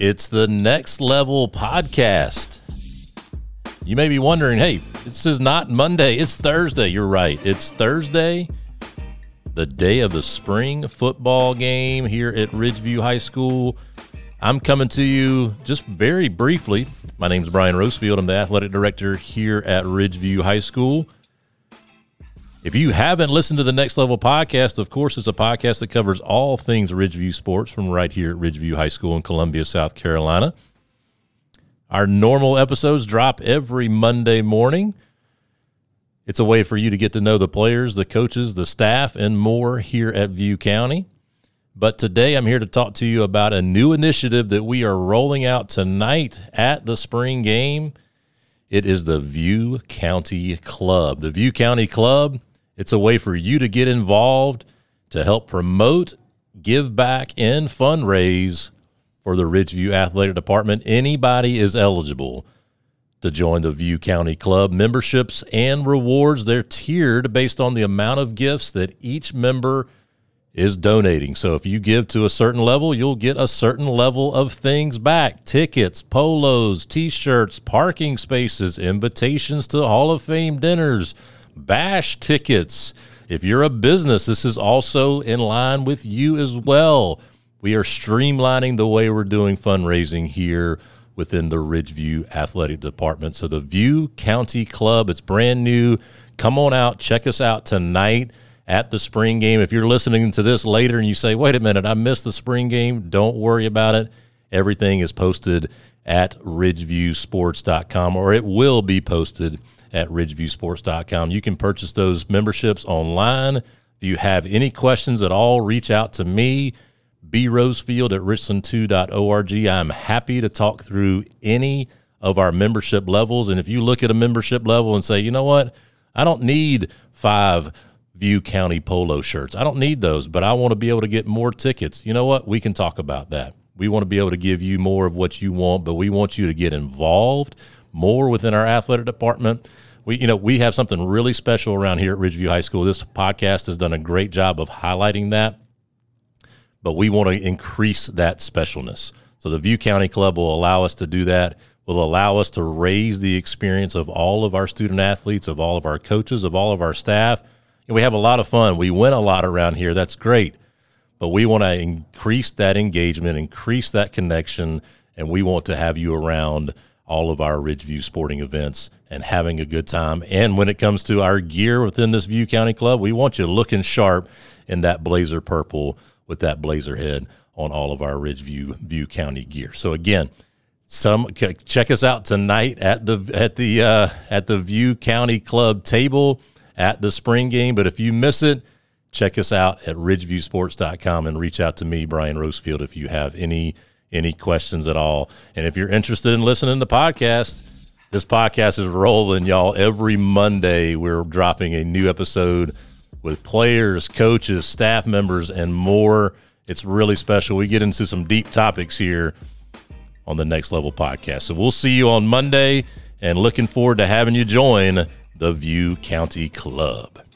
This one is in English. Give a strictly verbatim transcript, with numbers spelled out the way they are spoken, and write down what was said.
It's the Next Level Podcast. You may be wondering, hey, this is not Monday, it's Thursday. You're right. It's Thursday, the day of the spring football game here at Ridgeview High School. I'm coming to you just very briefly. My name is Brian Rosefield. I'm the athletic director here at Ridgeview High School. If you haven't listened to the Next Level Podcast, of course, it's a podcast that covers all things Ridgeview sports from right here at Ridgeview High School in Columbia, South Carolina. Our normal episodes drop every Monday morning. It's a way for you to get to know the players, the coaches, the staff, and more here at View County. But today I'm here to talk to you about a new initiative that we are rolling out tonight at the spring game. It is the View County Club. The View County Club, it's a way for you to get involved, to help promote, give back, and fundraise for the Ridgeview Athletic Department. Anybody is eligible to join the View County Club. Memberships and rewards, they're tiered based on the amount of gifts that each member is donating. So if you give to a certain level, you'll get a certain level of things back. Tickets, polos, T-shirts, parking spaces, invitations to Hall of Fame dinners, bash tickets. If you're a business, this is also in line with you as well. We are streamlining the way we're doing fundraising here within the Ridgeview Athletic Department. So the View County Club, it's brand new. Come on out, check us out tonight at the spring game. If you're listening to this later and you say, wait a minute, I missed the spring game, don't worry about it. Everything is posted at ridgeview sports dot com, or it will be posted at ridgeview sports dot com. You can purchase those memberships online. If you have any questions at all, reach out to me, B Rosefield at richland two dot org. I'm happy to talk through any of our membership levels. And if you look at a membership level and say, you know what, I don't need five View County polo shirts. I don't need those, but I want to be able to get more tickets. You know what? We can talk about that. We want to be able to give you more of what you want, but we want you to get involved more within our athletic department. We, you know, we have something really special around here at Ridgeview High School. This podcast has done a great job of highlighting that, but we want to increase that specialness. So the View County Club will allow us to do that, will allow us to raise the experience of all of our student athletes, of all of our coaches, of all of our staff. And we have a lot of fun. We win a lot around here. That's great. But we want to increase that engagement, increase that connection, and we want to have you around all of our Ridgeview sporting events and having a good time. And when it comes to our gear within this View County Club, we want you looking sharp in that blazer purple with that blazer head on all of our Ridgeview View County gear. So again, some check us out tonight at the at the uh, at the View County Club table at the spring game. But if you miss it, check us out at ridgeview sports dot com and reach out to me, Brian Rosefield, if you have any any questions at all. And if you're interested in listening to the podcast, this podcast is rolling, y'all. Every Monday we're dropping a new episode with players, coaches, staff members, and more. It's really special. We get into some deep topics here on the Next Level Podcast. So we'll see you on Monday, and looking forward to having you join the View County Club.